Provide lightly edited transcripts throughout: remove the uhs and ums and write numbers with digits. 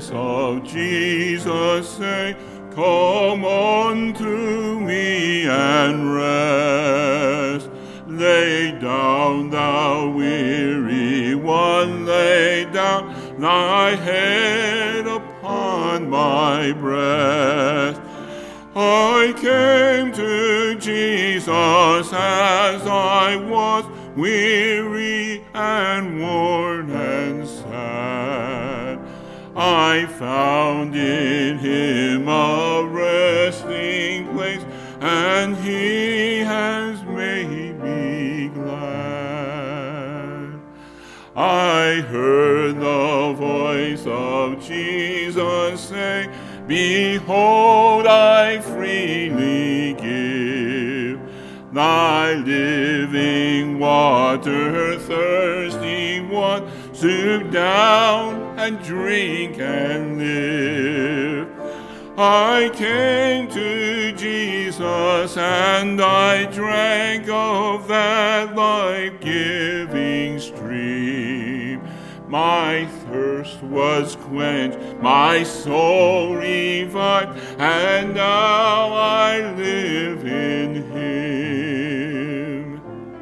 voice of Jesus say, "Come unto me and rest. Lay down, thou weary one, lay down thy head upon my breast." I came to Jesus as I was, weary and worn and sad. I found in him a resting place, and he has made me glad. I heard the voice of Jesus say, "Behold, I freely give thy living water, thirsty one, stoop down and drink and live." I came to Jesus and I drank of that life-giving stream. My thirst was quenched, my soul revived, and now I live in him.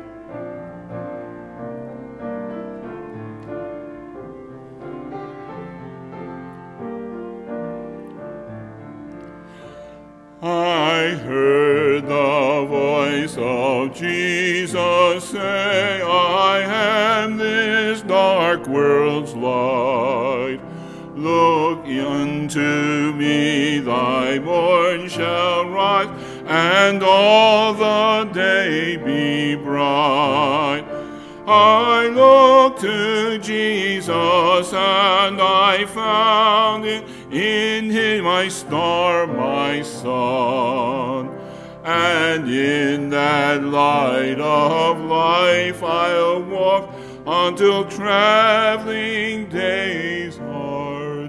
I heard the voice of Jesus say, "I am this dark world's light. Look unto me, thy morn shall rise, and all the day be bright." I looked to Jesus and I found it in him, my star, my sun. And in that light of life I'll walk until traveling days are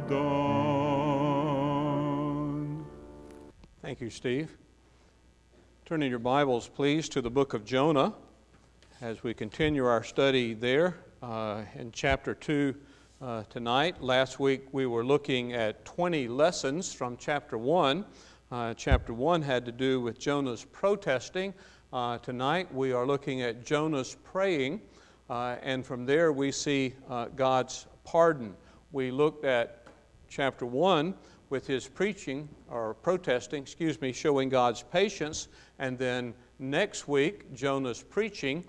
done. Thank you, Steve. Turn in your Bibles, please, to the book of Jonah as we continue our study there in chapter 2 tonight. Last week we were looking at 20 lessons from chapter 1. Chapter 1 had to do with Jonah's protesting. Tonight we are looking at Jonah's praying, and from there we see God's pardon. We looked at chapter 1 with his preaching, or protesting, showing God's patience, and then next week Jonah's preaching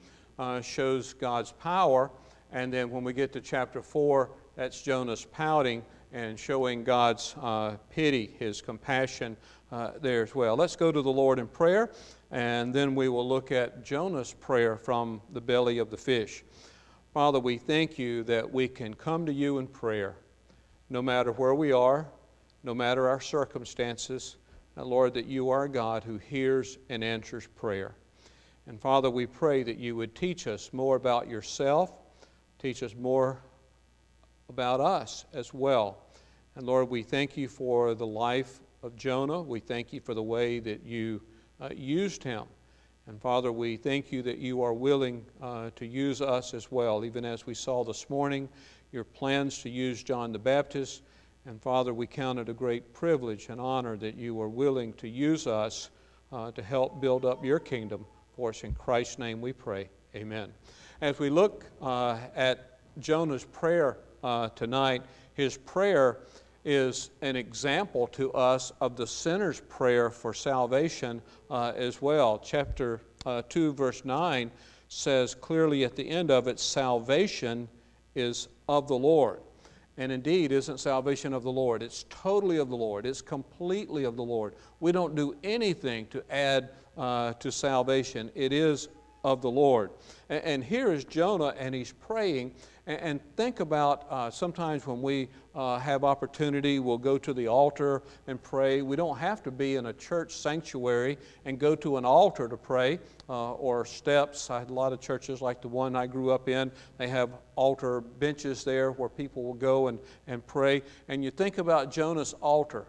shows God's power, and then when we get to chapter 4, that's Jonah's pouting and showing God's pity, his compassion there as well. Let's go to the Lord in prayer, and then we will look at Jonah's prayer from the belly of the fish. Father, we thank you that we can come to you in prayer, no matter where we are, no matter our circumstances, and Lord, that you are a God who hears and answers prayer. And Father, we pray that you would teach us more about yourself, teach us more about us as well. And Lord, we thank you for the life of Jonah. We thank you for the way that you used him. And Father, we thank you that you are willing to use us as well, even as we saw this morning your plans to use John the Baptist. And Father, we count it a great privilege and honor that you are willing to use us to help build up your kingdom for us. In Christ's name we pray. Amen. As we look at Jonah's prayer tonight, his prayer is an example to us of the sinner's prayer for salvation as well. Chapter 2, verse 9 says clearly at the end of it, salvation is of the Lord. And indeed, isn't salvation of the Lord? It's totally of the Lord. It's completely of the Lord. We don't do anything to add to salvation. It is of the Lord. And here is Jonah, and he's praying. And think about sometimes when we have opportunity, we'll go to the altar and pray. We don't have to be in a church sanctuary and go to an altar to pray or steps. I had a lot of churches like the one I grew up in. They have altar benches there where people will go and pray. And you think about Jonah's altar.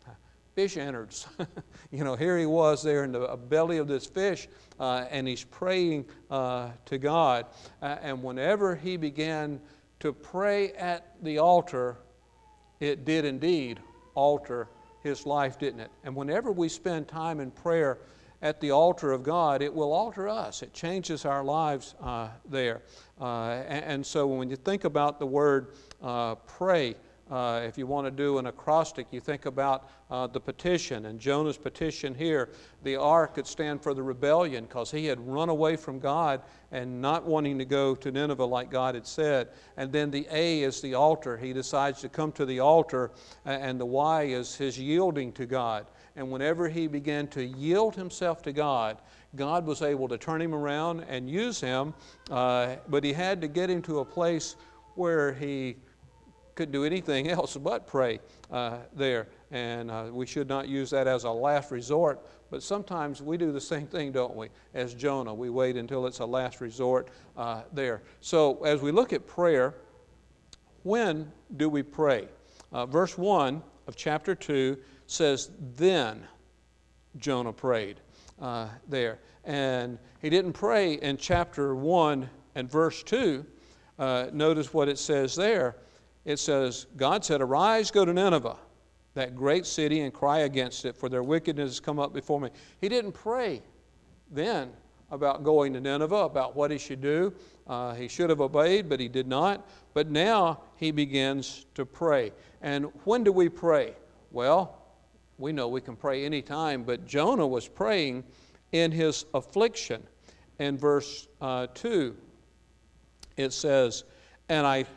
Fish innards. Here he was there in the belly of this fish, and he's praying to God. And whenever he began to pray at the altar, it did indeed alter his life, didn't it? And whenever we spend time in prayer at the altar of God, it will alter us. It changes our lives there. And so when you think about the word pray, if you want to do an acrostic, you think about the petition. And Jonah's petition here, the R could stand for the rebellion, because he had run away from God and not wanting to go to Nineveh like God had said. And then the A is the altar. He decides to come to the altar, and the Y is his yielding to God. And whenever he began to yield himself to God, God was able to turn him around and use him, but he had to get him to a place where he couldn't do anything else but pray there. And we should not use that as a last resort, but sometimes we do the same thing, don't we? As Jonah, we wait until it's a last resort there. So as we look at prayer, when do we pray? Verse 1 of chapter 2 says, "Then Jonah prayed." There. And he didn't pray in chapter 1 and verse 2. Notice what it says there. It says, God said, "Arise, go to Nineveh, that great city, and cry against it, for their wickedness has come up before me." He didn't pray then about going to Nineveh, about what he should do. He should have obeyed, but he did not. But now he begins to pray. And when do we pray? Well, we know we can pray anytime, but Jonah was praying in his affliction. In verse 2, it says, "And I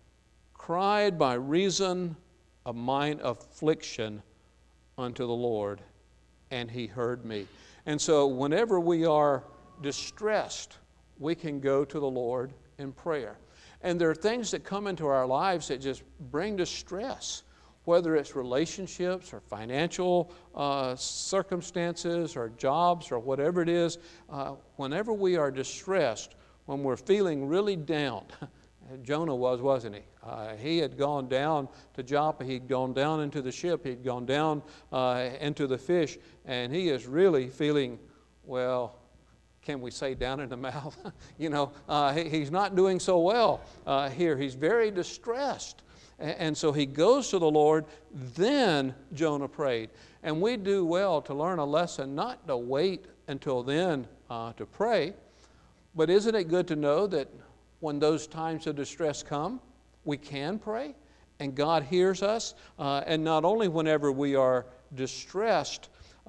cried by reason of mine affliction unto the Lord, and he heard me." And so whenever we are distressed, we can go to the Lord in prayer. And there are things that come into our lives that just bring distress, whether it's relationships or financial circumstances or jobs or whatever it is. Whenever we are distressed, when we're feeling really down, Jonah was, wasn't he? He had gone down to Joppa. He'd gone down into the ship. He'd gone down into the fish. And he is really feeling, well, can we say down in the mouth? He's not doing so well here. He's very distressed. And so he goes to the Lord. Then Jonah prayed. And we do well to learn a lesson, not to wait until then to pray. But isn't it good to know that when those times of distress come, we can pray, and God hears us. And not only whenever we are distressed.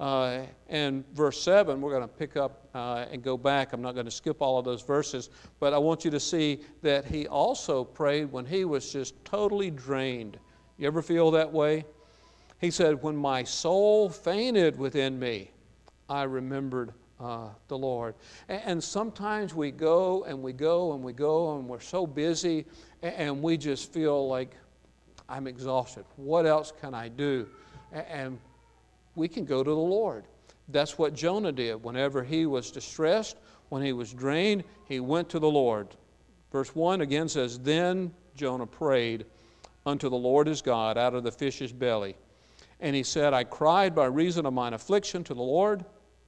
And verse 7, we're going to pick up and go back. I'm not going to skip all of those verses, but I want you to see that he also prayed when he was just totally drained. You ever feel that way? He said, "When my soul fainted within me, I remembered the Lord." And sometimes we go and we go and we go, and we're so busy, and we just feel like, I'm exhausted. What else can I do? And we can go to the Lord. That's what Jonah did. Whenever he was distressed, when he was drained, he went to the Lord. Verse 1 again says, "Then Jonah prayed unto the Lord his God out of the fish's belly. And he said, I cried by reason of mine affliction to the Lord,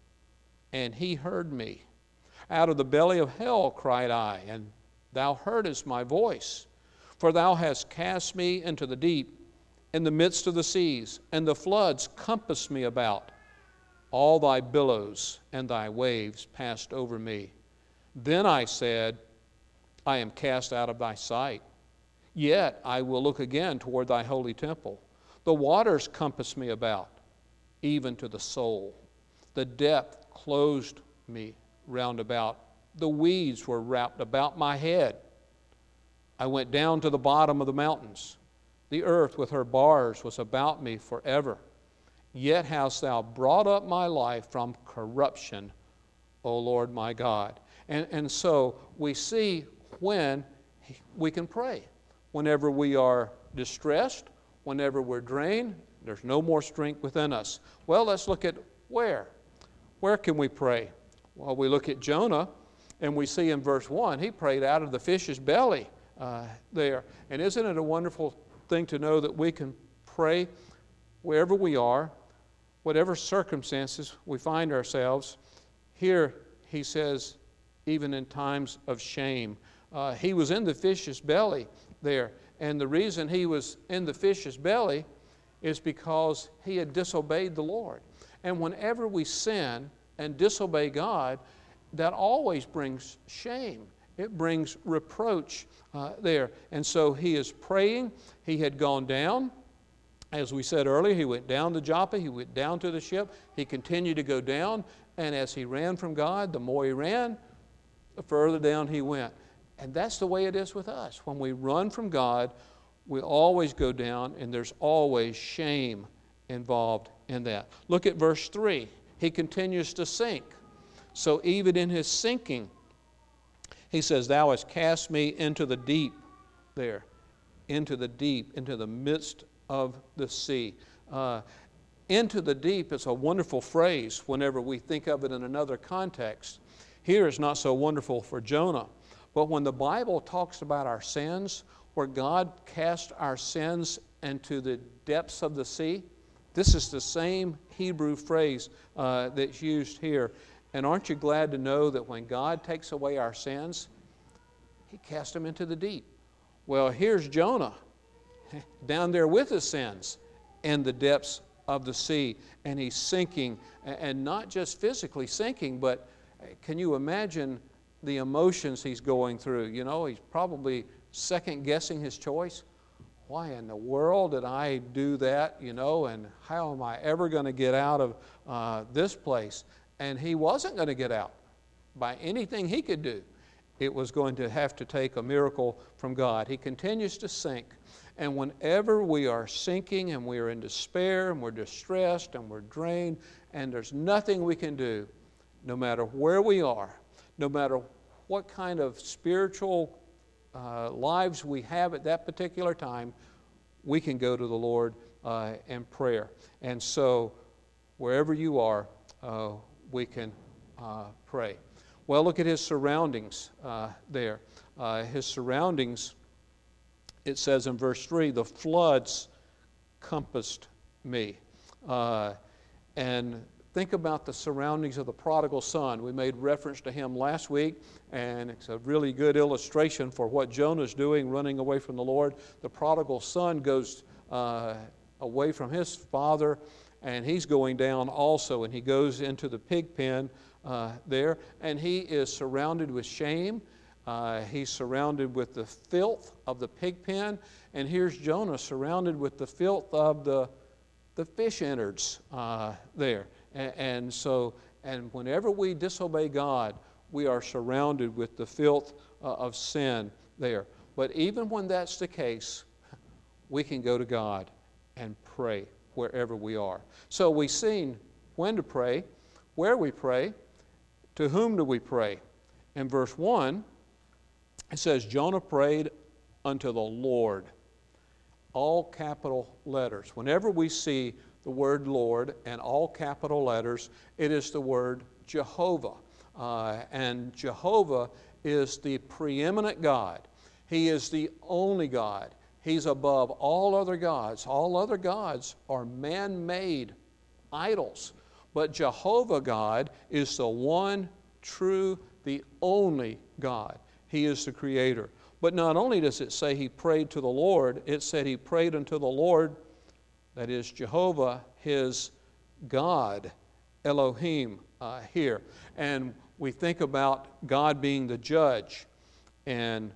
and he heard me. Out of the belly of hell cried I, and thou heardest my voice. For thou hast cast me into the deep, in the midst of the seas, and the floods compassed me about. All thy billows and thy waves passed over me. Then I said, I am cast out of thy sight. Yet I will look again toward thy holy temple. The waters compassed me about, even to the soul. The depth closed me round about. The weeds were wrapped about my head. I went down to the bottom of the mountains. The earth with her bars was about me forever. Yet hast thou brought up my life from corruption, O Lord my God. And so we see when we can pray. Whenever we are distressed, whenever we're drained, there's no more strength within us. Well, let's look at where. Where can we pray? Well, we look at Jonah, and we see in verse 1, he prayed out of the fish's belly there. And isn't it a wonderful thing to know that we can pray wherever we are, whatever circumstances we find ourselves? Here he says, even in times of shame. He was in the fish's belly there, And the reason he was in the fish's belly is because he had disobeyed the Lord. And whenever we sin and disobey God, that always brings shame. It brings reproach there. And so he is praying. He had gone down. As we said earlier, he went down to Joppa. He went down to the ship. He continued to go down. And as he ran from God, the more he ran, the further down he went. And that's the way it is with us. When we run from God, we always go down, and there's always shame involved in that. Look at verse 3. He continues to sink. So even in his sinking, he says, "Thou hast cast me into the deep," there, into the deep, into the midst of the sea. Into the deep is a wonderful phrase whenever we think of it in another context. Here it's not so wonderful for Jonah. But when the Bible talks about our sins, where God cast our sins into the depths of the sea, this is the same Hebrew phrase that's used here. And aren't you glad to know that when God takes away our sins, he casts them into the deep? Well, here's Jonah down there with his sins in the depths of the sea, and he's sinking, and not just physically sinking, but can you imagine the emotions he's going through? You know, he's probably second-guessing his choice. Why in the world did I do that, you know, and how am I ever going to get out of this place? And he wasn't going to get out by anything he could do. It was going to have to take a miracle from God. He continues to sink. And whenever we are sinking and we are in despair and we're distressed and we're drained and there's nothing we can do, no matter where we are, no matter what kind of spiritual lives we have at that particular time, we can go to the Lord in prayer. And so wherever you are, we can pray. Well, look at his surroundings there. His surroundings, it says in verse 3, "The floods compassed me." And think about the surroundings of the prodigal son. We made reference to him last week, and it's a really good illustration for what Jonah's doing, running away from the Lord. The prodigal son goes away from his father, and he's going down also, and he goes into the pig pen there, and he is surrounded with shame. He's surrounded with the filth of the pig pen, and here's Jonah surrounded with the filth of the fish innards there. And whenever we disobey God, we are surrounded with the filth of sin there. But even when that's the case, we can go to God and pray wherever we are. So we've seen when to pray, where we pray, to whom do we pray. In verse 1, it says, Jonah prayed unto the Lord. All capital letters. Whenever we see the word Lord and all capital letters, it is the word Jehovah. And Jehovah is the preeminent God. He is the only God. He's above all other gods. All other gods are man-made idols. But Jehovah God is the one true, the only God. He is the Creator. But not only does it say he prayed to the Lord, it said he prayed unto the Lord, that is Jehovah, his God, Elohim, here. And we think about God being the judge. And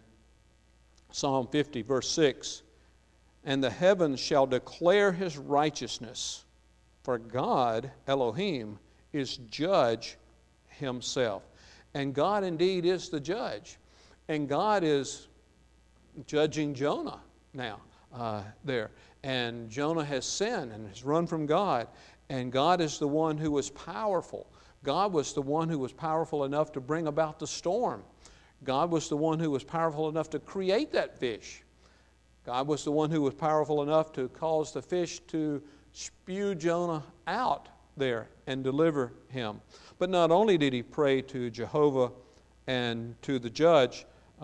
Psalm 50, verse 6, and the heavens shall declare his righteousness, for God, Elohim, is judge himself. And God indeed is the judge. And God is judging Jonah now there. And Jonah has sinned and has run from God. And God is the one who was powerful. God was the one who was powerful enough to bring about the storm. God was the one who was powerful enough to create that fish. God was the one who was powerful enough to cause the fish to spew Jonah out there and deliver him. But not only did he pray to Jehovah and to the judge,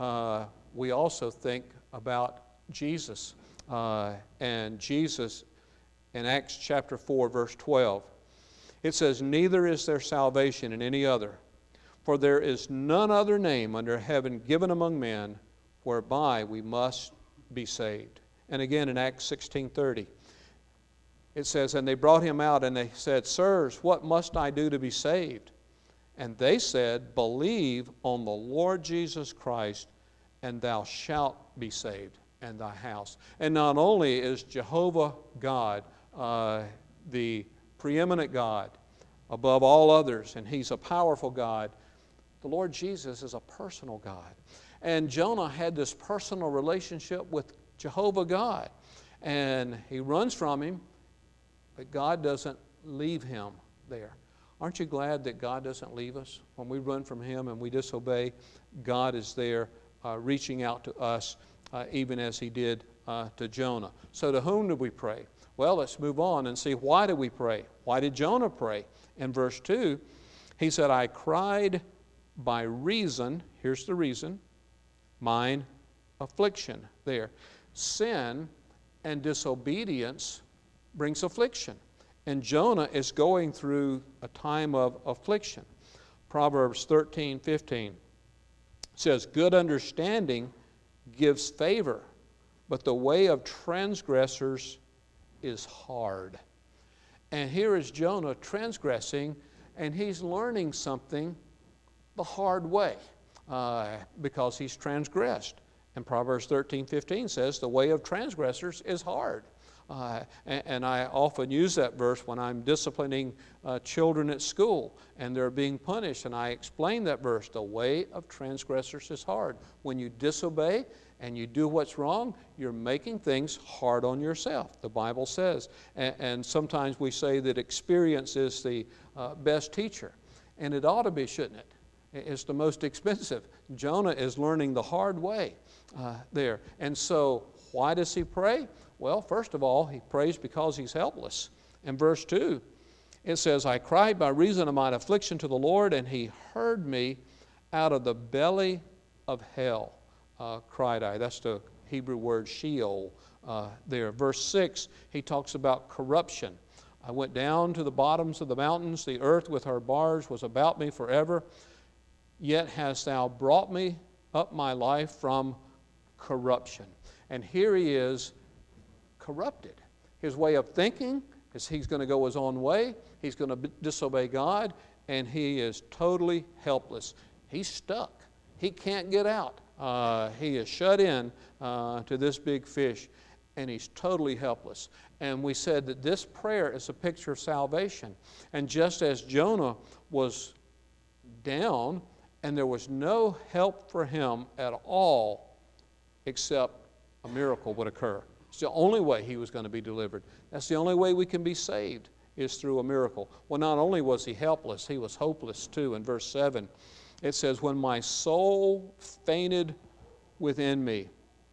we also think about Jesus. And Jesus in Acts chapter 4, verse 12. It says, neither is there salvation in any other, for there is none other name under heaven given among men whereby we must be saved. And again in Acts 16:30, it says, and they brought him out, and they said, Sirs, what must I do to be saved? And they said, Believe on the Lord Jesus Christ, and thou shalt be saved, and thy house. And not only is Jehovah God, the preeminent God above all others, and he's a powerful God, the Lord Jesus is a personal God. And Jonah had this personal relationship with Jehovah God. And he runs from him, but God doesn't leave him there. Aren't you glad that God doesn't leave us? When we run from him and we disobey, God is there reaching out to us, even as he did to Jonah. So to whom do we pray? Well, let's move on and see, why did we pray? Why did Jonah pray? In verse 2, he said, I cried by reason, here's the reason, mine affliction there. Sin and disobedience brings affliction. And Jonah is going through a time of affliction. Proverbs 13:15 says, Good understanding gives favor, but the way of transgressors is hard. And here is Jonah transgressing, and he's learning something the hard way because he's transgressed. And Proverbs 13:15 says, The way of transgressors is hard. And I often use that verse when I'm disciplining children at school and they're being punished, and I explain that verse. The way of transgressors is hard. When you disobey and you do what's wrong, you're making things hard on yourself, the Bible says. And sometimes we say that experience is the best teacher. And it ought to be, shouldn't it? It's the most expensive. Jonah is learning the hard way there. And so why does he pray? Well, first of all, he prays because he's helpless. In verse 2, it says, I cried by reason of mine affliction to the Lord, and he heard me out of the belly of hell, cried I. That's the Hebrew word Sheol there. Verse 6, he talks about corruption. I went down to the bottoms of the mountains. The earth with her bars was about me forever. Yet hast thou brought me up my life from corruption. And here he is, corrupted. His way of thinking is he's going to go his own way. He's going to disobey God, and he is totally helpless. He's stuck. He can't get out. He is shut in to this big fish, and he's totally helpless. And we said that this prayer is a picture of salvation. And just as Jonah was down, and there was no help for him at all except a miracle would occur. It's the only way he was going to be delivered. That's the only way we can be saved, is through a miracle. Well, not only was he helpless, he was hopeless too. In verse 7, it says, When my soul fainted within me,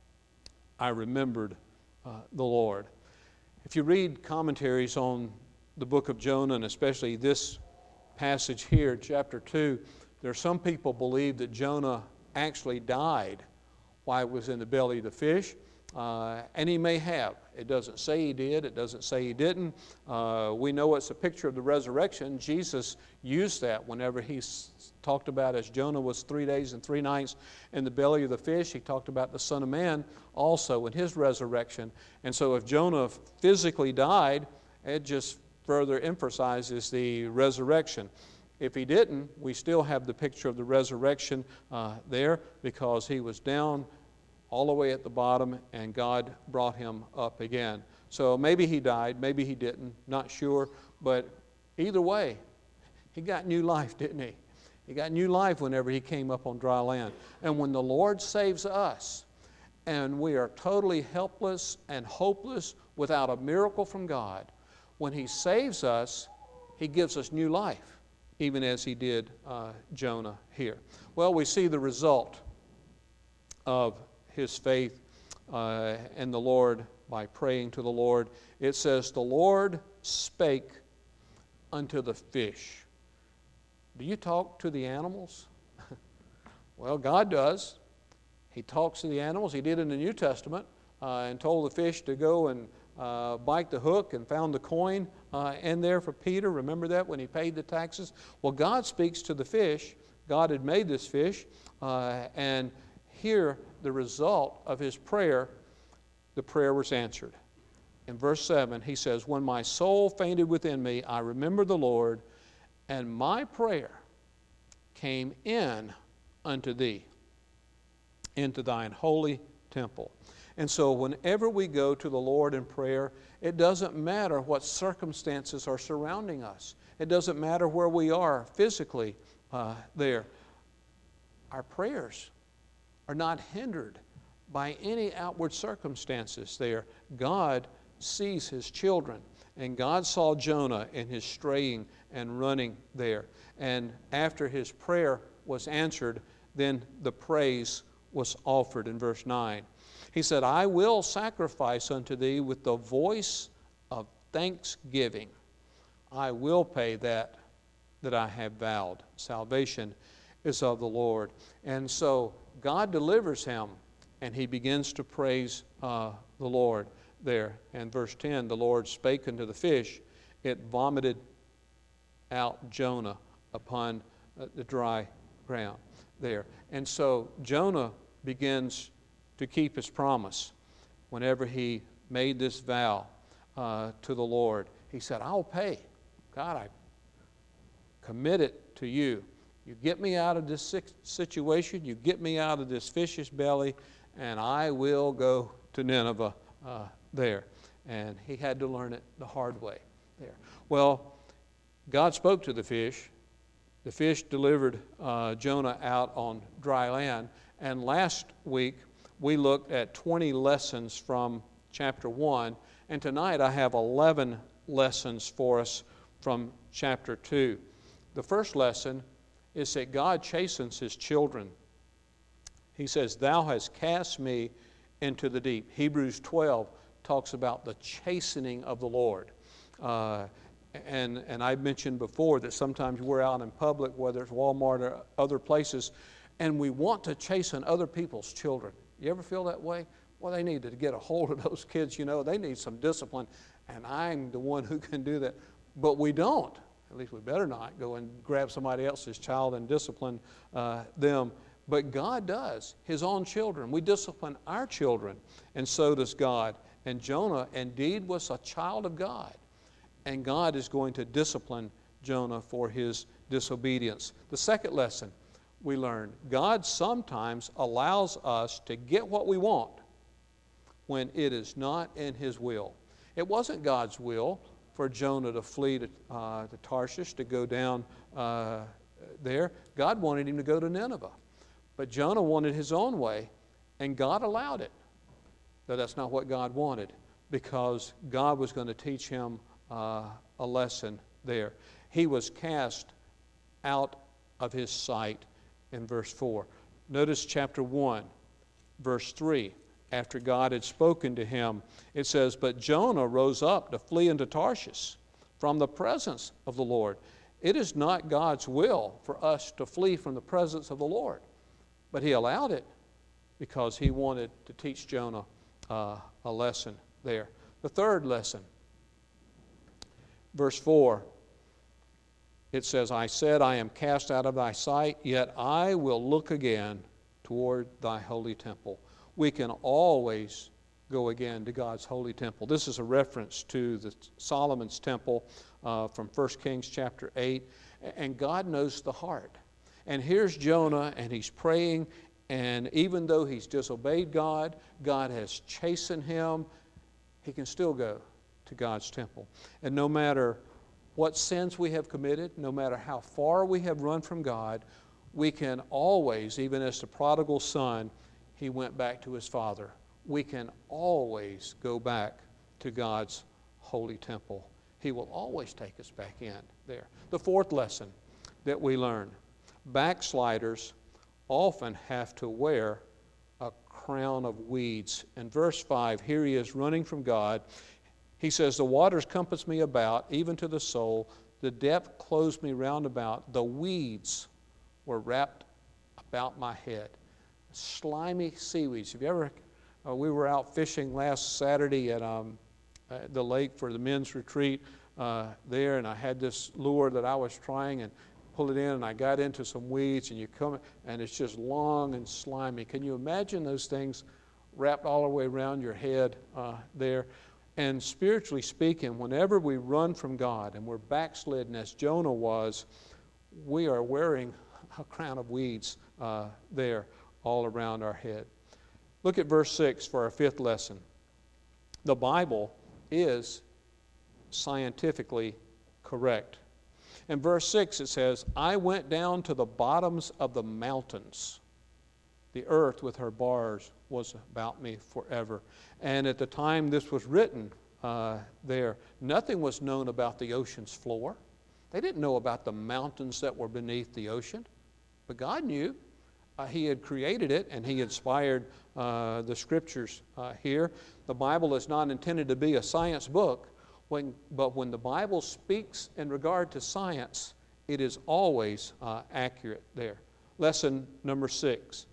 I remembered the Lord. If you read commentaries on the book of Jonah, and especially this passage here, chapter 2, there are some people believe that Jonah actually died while he was in the belly of the fish. And he may have. It doesn't say he did. It doesn't say he didn't. We know it's a picture of the resurrection. Jesus used that whenever he talked about, as Jonah was 3 days and 3 nights in the belly of the fish, he talked about the Son of Man also in his resurrection. And so if Jonah physically died, it just further emphasizes the resurrection. If he didn't, we still have the picture of the resurrection there, because he was down all the way at the bottom, and God brought him up again. So maybe he died, maybe he didn't, not sure. But either way, he got new life, didn't he? He got new life whenever he came up on dry land. And when the Lord saves us, and we are totally helpless and hopeless without a miracle from God, when he saves us, he gives us new life, even as he did Jonah here. Well, we see the result of his faith in the Lord by praying to the Lord. It says, the Lord spake unto the fish. Do you talk to the animals? Well, God does. He talks to the animals. He did in the New Testament and told the fish to go and bite the hook, and found the coin in there for Peter. Remember that when he paid the taxes? Well, God speaks to the fish. God had made this fish, and here the result of his prayer the prayer was answered. In verse 7, he says, when my soul fainted within me, I remembered the Lord, and my prayer came in unto thee, into thine holy temple. And so whenever we go to the Lord in prayer, it doesn't matter what circumstances are surrounding us. It doesn't matter where we are physically there. Our prayers are not hindered by any outward circumstances there. God sees his children, and God saw Jonah in his straying and running there. And after his prayer was answered, then the praise was offered in verse 9. He said, I will sacrifice unto thee with the voice of thanksgiving. I will pay that I have vowed. Salvation is of the Lord. And so God delivers him, and he begins to praise the Lord there. And verse 10, the Lord spake unto the fish, it vomited out Jonah upon the dry ground there. And so Jonah begins to keep his promise. Whenever he made this vow to the Lord, he said, I'll pay. God, I commit it to you. You get me out of this situation, you get me out of this fish's belly, and I will go to Nineveh there. And he had to learn it the hard way there. Well, God spoke to the fish. The fish delivered Jonah out on dry land. And last week, we looked at 20 lessons from chapter 1. And tonight, I have 11 lessons for us from chapter 2. The first lesson is that God chastens his children. He says, thou hast cast me into the deep. Hebrews 12 talks about the chastening of the Lord. And I mentioned before that sometimes we're out in public, whether it's Walmart or other places, and we want to chasten other people's children. You ever feel that way? Well, they need to get a hold of those kids, they need some discipline, and I'm the one who can do that. But we don't. At least we better not go and grab somebody else's child and discipline them. But God does, his own children. We discipline our children, and so does God. And Jonah indeed was a child of God. And God is going to discipline Jonah for his disobedience. The second lesson we learn, God sometimes allows us to get what we want when it is not in his will. It wasn't God's will for Jonah to flee to Tarshish, to go down there. God wanted him to go to Nineveh. But Jonah wanted his own way, and God allowed it. Though that's not what God wanted, because God was going to teach him a lesson there. He was cast out of his sight in verse 4. Notice chapter 1, verse 3. After God had spoken to him, it says, but Jonah rose up to flee into Tarshish from the presence of the Lord. It is not God's will for us to flee from the presence of the Lord, but he allowed it because he wanted to teach Jonah a lesson there. The third lesson, verse 4, it says, I said, I am cast out of thy sight, yet I will look again toward thy holy temple. We can always go again to God's holy temple. This is a reference to the Solomon's temple from 1 Kings chapter 8. And God knows the heart. And here's Jonah, and he's praying, and even though he's disobeyed God, God has chastened him, he can still go to God's temple. And no matter what sins we have committed, no matter how far we have run from God, we can always, even as the prodigal son, he went back to his father. We can always go back to God's holy temple. He will always take us back in there. The fourth lesson that we learn, backsliders often have to wear a crown of weeds. In verse 5, here he is running from God. He says, the waters compass me about, even to the soul. The depth closed me round about. The weeds were wrapped about my head. Slimy seaweeds. Have you ever, we were out fishing last Saturday at the lake for the men's retreat there, and I had this lure that I was trying and pull it in, and I got into some weeds, and you come, and it's just long and slimy. Can you imagine those things wrapped all the way around your head there. And spiritually speaking, whenever we run from God and we're backslidden as Jonah was, we are wearing a crown of weeds there all around our head. Look at verse 6 for our fifth lesson. The Bible is scientifically correct. In verse 6 it says, I went down to the bottoms of the mountains. The earth with her bars was about me forever. And at the time this was written there, nothing was known about the ocean's floor. They didn't know about the mountains that were beneath the ocean. But God knew. He had created it, and He inspired the Scriptures here. The Bible is not intended to be a science book, but when the Bible speaks in regard to science, it is always accurate there. Lesson number 6.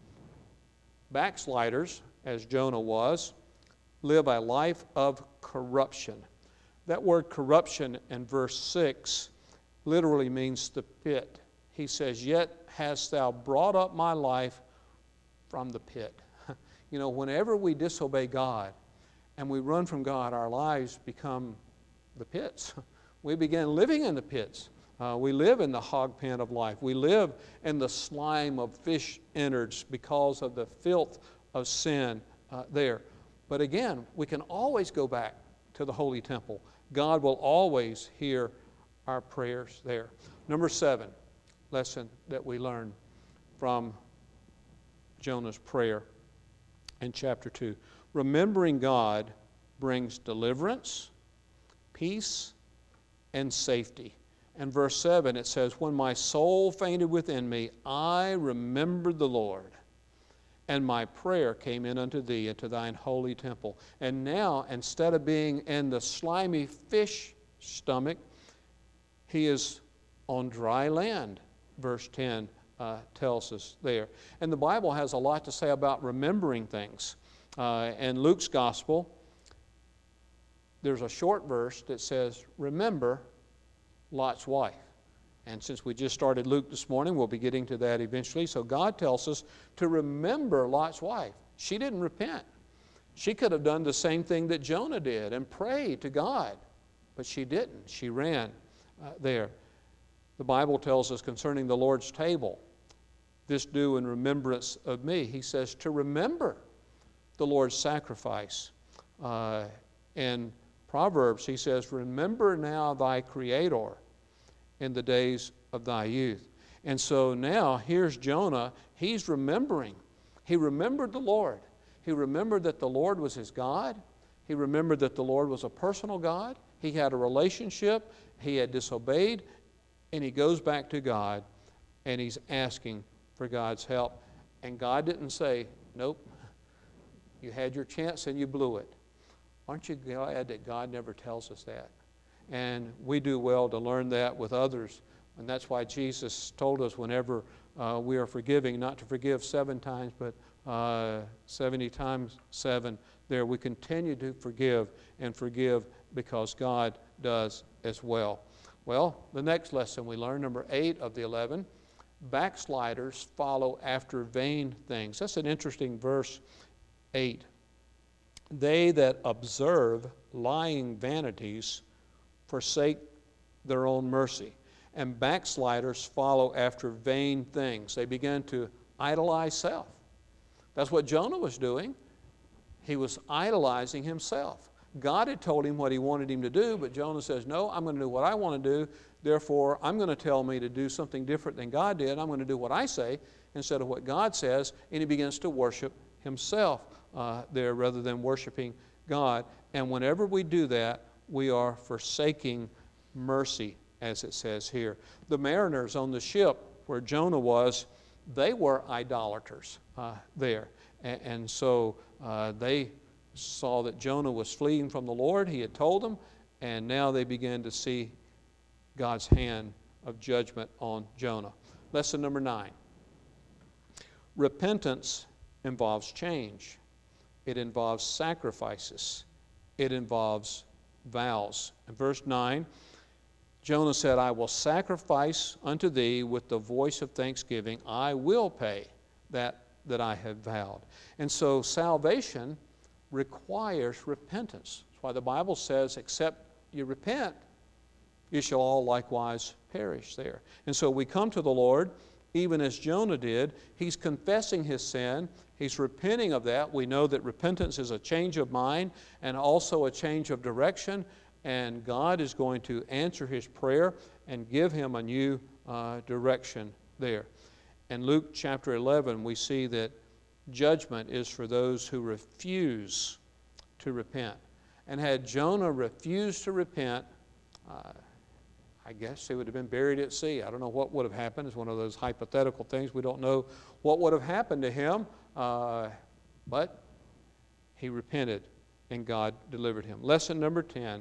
Backsliders, as Jonah was, live a life of corruption. That word corruption in verse 6 literally means the pit. He says, yet hast thou brought up my life from the pit. You know, whenever we disobey God and we run from God, our lives become the pits. We begin living in the pits. We live in the hog pen of life. We live in the slime of fish innards because of the filth of sin there. But again, we can always go back to the holy temple. God will always hear our prayers there. Number 7 lesson that we learn from Jonah's prayer in chapter 2. Remembering God brings deliverance, peace, and safety. In verse 7 it says, when my soul fainted within me, I remembered the Lord, and my prayer came in unto thee, into thine holy temple. And now, instead of being in the slimy fish stomach, he is on dry land, verse 10 tells us there. And the Bible has a lot to say about remembering things. In Luke's gospel, there's a short verse that says, remember Lot's wife. And since we just started Luke this morning, we'll be getting to that eventually. So God tells us to remember Lot's wife. She didn't repent. She could have done the same thing that Jonah did and prayed to God, but she didn't. She ran there. The Bible tells us concerning the Lord's table, this do in remembrance of me. He says to remember the Lord's sacrifice. In Proverbs, he says, remember now thy Creator in the days of thy youth. And so now, here's Jonah. He's remembering. He remembered the Lord. He remembered that the Lord was his God. He remembered that the Lord was a personal God. He had a relationship. He had disobeyed. And he goes back to God, and he's asking for God's help. And God didn't say, nope, you had your chance and you blew it. Aren't you glad that God never tells us that? And we do well to learn that with others. And that's why Jesus told us whenever we are forgiving, not to forgive 7 times, but 70 times 7. There we continue to forgive and forgive because God does as well. Well, the next lesson we learn, number 8 of the 11, backsliders follow after vain things. That's an interesting verse 8. They that observe lying vanities forsake their own mercy. And backsliders follow after vain things. They begin to idolize self. That's what Jonah was doing. He was idolizing himself. God had told him what he wanted him to do, but Jonah says, no, I'm going to do what I want to do. Therefore, I'm going to tell me to do something different than God did. I'm going to do what I say instead of what God says. And he begins to worship himself there rather than worshiping God. And whenever we do that, we are forsaking mercy, as it says here. The mariners on the ship where Jonah was, they were idolaters there. And so they saw that Jonah was fleeing from the Lord. He had told them, and now they began to see God's hand of judgment on Jonah. Lesson number 9. Repentance involves change. It involves sacrifices. It involves vows. In verse 9, Jonah said, I will sacrifice unto thee with the voice of thanksgiving. I will pay that that I have vowed. And so salvation requires repentance. That's why the Bible says, except you repent, you shall all likewise perish there. And so we come to the Lord, even as Jonah did. He's confessing his sin. He's repenting of that. We know that repentance is a change of mind and also a change of direction. And God is going to answer his prayer and give him a new direction there. In Luke chapter 11, we see that judgment is for those who refuse to repent. And had Jonah refused to repent, I guess he would have been buried at sea. I don't know what would have happened. It's one of those hypothetical things. We don't know what would have happened to him, but he repented and God delivered him. Lesson number 10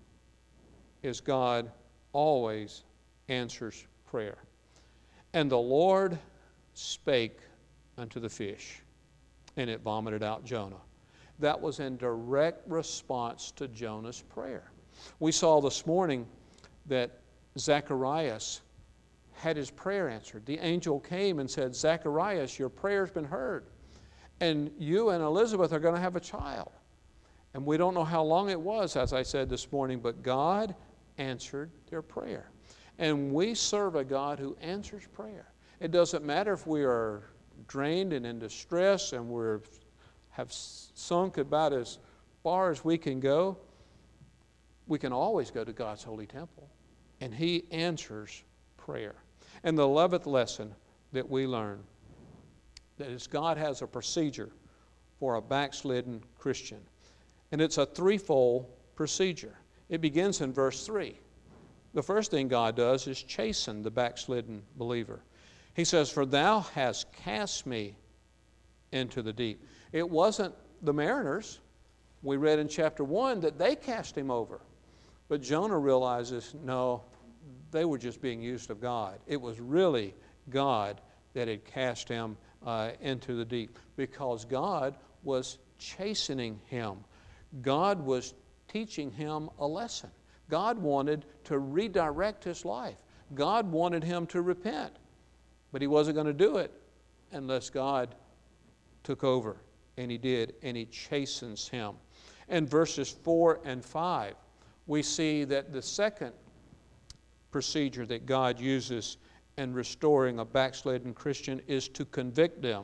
is God always answers prayer. And the Lord spake unto the fish, and it vomited out Jonah. That was in direct response to Jonah's prayer. We saw this morning that Zacharias had his prayer answered. The angel came and said, Zacharias, your prayer's been heard, and you and Elizabeth are going to have a child. And we don't know how long it was, as I said this morning, but God answered their prayer. And we serve a God who answers prayer. It doesn't matter if we are drained and in distress and we have sunk about as far as we can go. We can always go to God's holy temple, and he answers prayer. And the 11th lesson that we learn, that is God has a procedure for a backslidden Christian. And it's a threefold procedure. It begins in verse 3. The first thing God does is chasten the backslidden believer. He says, for thou hast cast me into the deep. It wasn't the mariners. We read in chapter 1 that they cast him over. But Jonah realizes, no, they were just being used of God. It was really God that had cast him into the deep, because God was chastening him. God was teaching him a lesson. God wanted to redirect his life. God wanted him to repent. But he wasn't going to do it unless God took over. And he did, and he chastens him. And verses 4 and 5, we see that the second procedure that God uses in restoring a backslidden Christian is to convict them.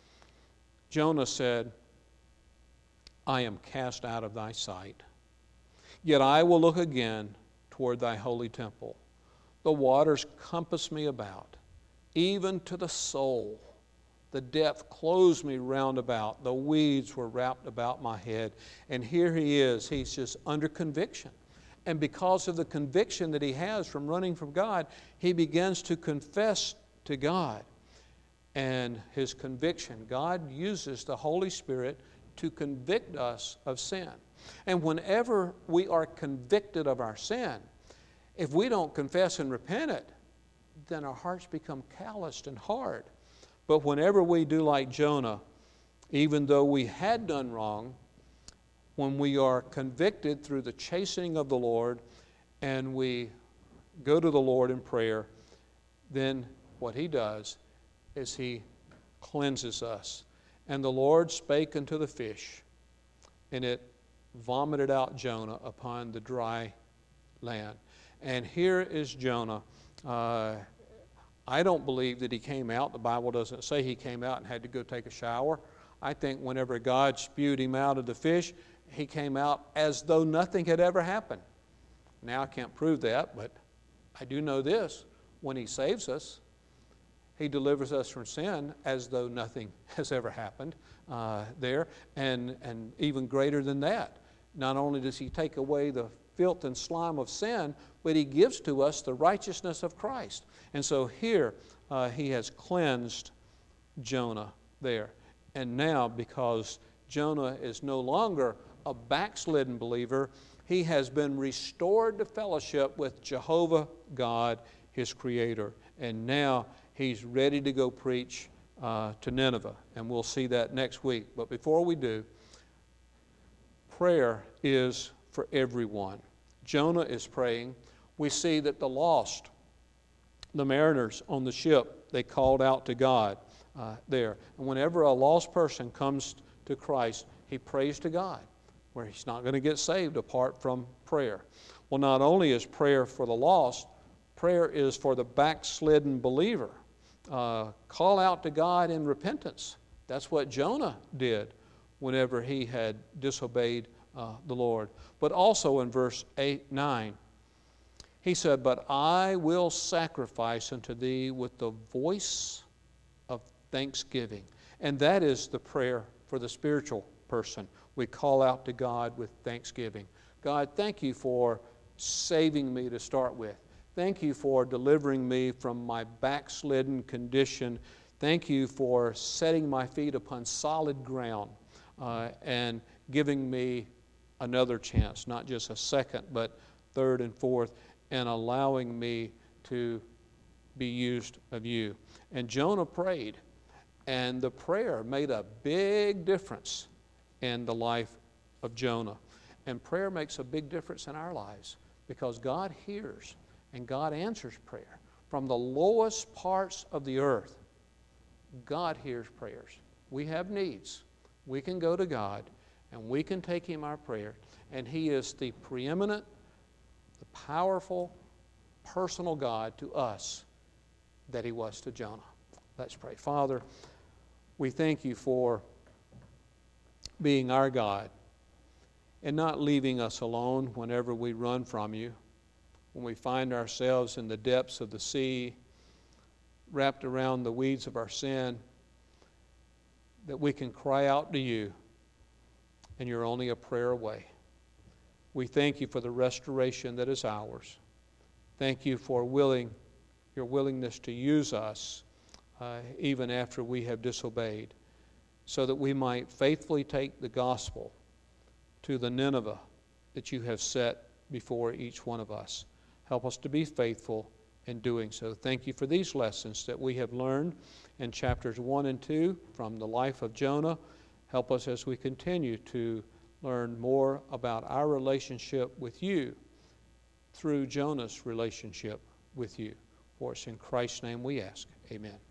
Jonah said, I am cast out of thy sight. Yet I will look again toward thy holy temple. The waters compass me about, even to the soul. The depth closed me round about. The weeds were wrapped about my head. And here he is. He's just under conviction. And because of the conviction that he has from running from God, he begins to confess to God. And his conviction, God uses the Holy Spirit to convict us of sin. And whenever we are convicted of our sin, if we don't confess and repent it, then our hearts become calloused and hard. But whenever we do like Jonah, even though we had done wrong, when we are convicted through the chastening of the Lord and we go to the Lord in prayer, then what he does is he cleanses us. And the Lord spake unto the fish, and it vomited out Jonah upon the dry land. And here is Jonah. I don't believe that he came out. The Bible doesn't say he came out and had to go take a shower. I think whenever God spewed him out of the fish, he came out as though nothing had ever happened. Now, I can't prove that, but I do know this. When he saves us, he delivers us from sin as though nothing has ever happened there. And even greater than that, not only does he take away the filth and slime of sin, but he gives to us the righteousness of Christ. And so here he has cleansed Jonah there. And now, because Jonah is no longer a backslidden believer, he has been restored to fellowship with Jehovah God, his Creator. And now he's ready to go preach to Nineveh. And we'll see that next week. But before we do, prayer is for everyone. Jonah is praying. We see that the lost, the mariners on the ship, they called out to God. there. And whenever a lost person comes to Christ, he prays to God, where he's not going to get saved apart from prayer. Well, not only is prayer for the lost, prayer is for the backslidden believer. Call out to God in repentance. That's what Jonah did whenever he had disobeyed the Lord. But also in verse 9, he said, "But I will sacrifice unto thee with the voice of thanksgiving." And that is the prayer for the spiritual person. We call out to God with thanksgiving. God, thank you for saving me to start with. Thank you for delivering me from my backslidden condition. Thank you for setting my feet upon solid ground and giving me another chance, not just a second, but third and fourth, and allowing me to be used of you. And Jonah prayed, and the prayer made a big difference in the life of Jonah. And prayer makes a big difference in our lives because God hears and God answers prayer. From the lowest parts of the earth, God hears prayers. We have needs. We can go to God and we can take Him our prayer, and He is the preeminent, the powerful, personal God to us that He was to Jonah. Let's pray. Father, we thank You for being our God and not leaving us alone whenever we run from You, when we find ourselves in the depths of the sea, wrapped around the weeds of our sin, that we can cry out to You, and You're only a prayer away. We thank You for the restoration that is ours. Thank You for Your willingness to use us even after we have disobeyed, so that we might faithfully take the gospel to the Nineveh that You have set before each one of us. Help us to be faithful in doing so. Thank You for these lessons that we have learned in chapters 1 and 2 from the life of Jonah. Help us as we continue to learn more about our relationship with You through Jonah's relationship with You. For it's in Christ's name we ask. Amen.